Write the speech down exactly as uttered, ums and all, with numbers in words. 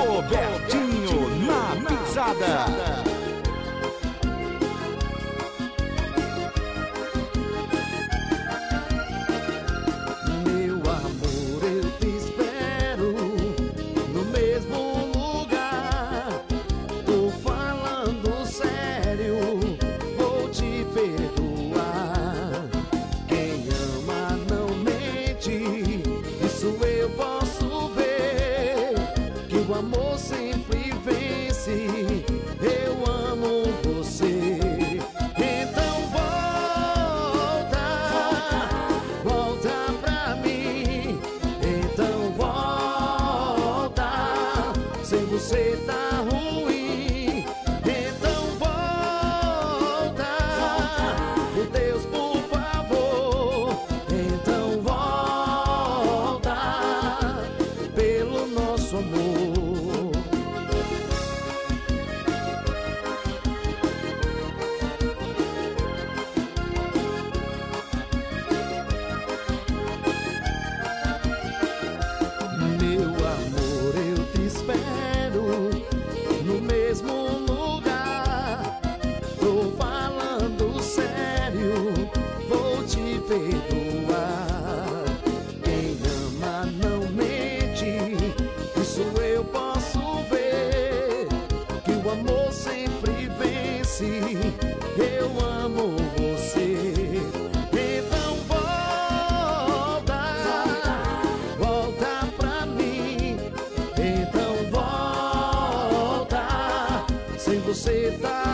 Robertinho na pisada. Meu amor, eu te espero no mesmo lugar. Tô falando sério, vou te perdoar. Quem ama não mente, isso eu posso ver. Que o amor sempre vence, eu amo você. Então volta, volta pra mim. Então volta, sem você tá ruim. Então volta, meu Deus, por favor. Então volta, pelo nosso amor. Meu amor, eu te espero no mesmo lugar. Tô falando sério, vou te perdoar. Quem ama não mente, isso eu posso ver. Que o amor sempre vence, eu amo você. Então volta, volta pra mim. Então volta, sem você tá